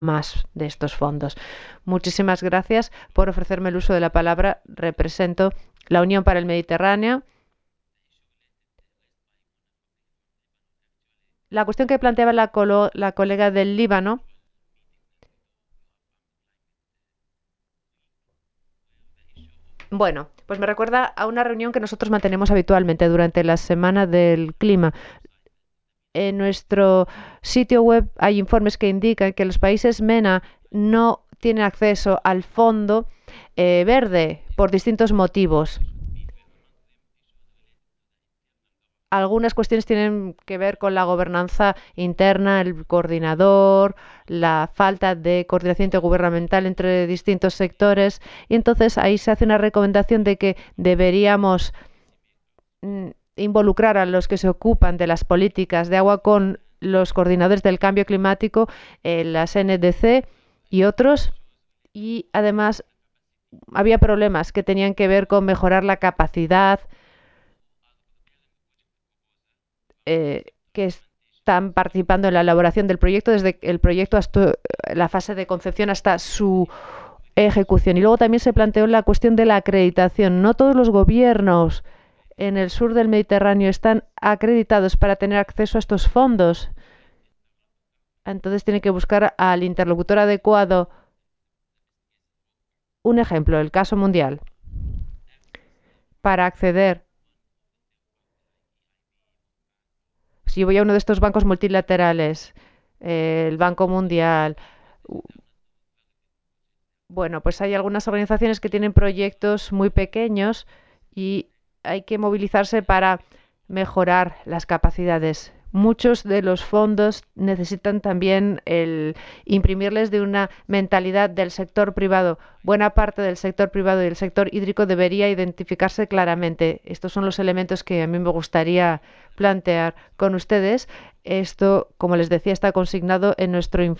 más de estos fondos. Muchísimas gracias por ofrecerme el uso de la palabra. Represento la Unión para el Mediterráneo. La cuestión que planteaba la colega del Líbano. Bueno, pues me recuerda a una reunión que nosotros mantenemos habitualmente durante la Semana del Clima. En nuestro sitio web hay informes que indican que los países MENA no tienen acceso al fondo verde por distintos motivos. Algunas cuestiones tienen que ver con la gobernanza interna, el coordinador, la falta de coordinación intergubernamental entre distintos sectores, y entonces ahí se hace una recomendación de que deberíamos involucrar a los que se ocupan de las políticas de agua con los coordinadores del cambio climático, las NDC y otros, y además había problemas que tenían que ver con mejorar la capacidad que están participando en la elaboración del proyecto, desde el proyecto hasta la fase de concepción hasta su ejecución. Y luego también se planteó la cuestión de la acreditación. No todos los gobiernos en el sur del Mediterráneo están acreditados para tener acceso a estos fondos. Entonces tiene que buscar al interlocutor adecuado. Un ejemplo, el caso mundial. Para acceder, si voy a uno de estos bancos multilaterales, el Banco Mundial, bueno, pues hay algunas organizaciones que tienen proyectos muy pequeños y hay que movilizarse para mejorar las capacidades. Muchos de los fondos necesitan también el imprimirles de una mentalidad del sector privado. Buena parte del sector privado y del sector hídrico debería identificarse claramente. Estos son los elementos que a mí me gustaría plantear con ustedes. Esto, como les decía, está consignado en nuestro informe.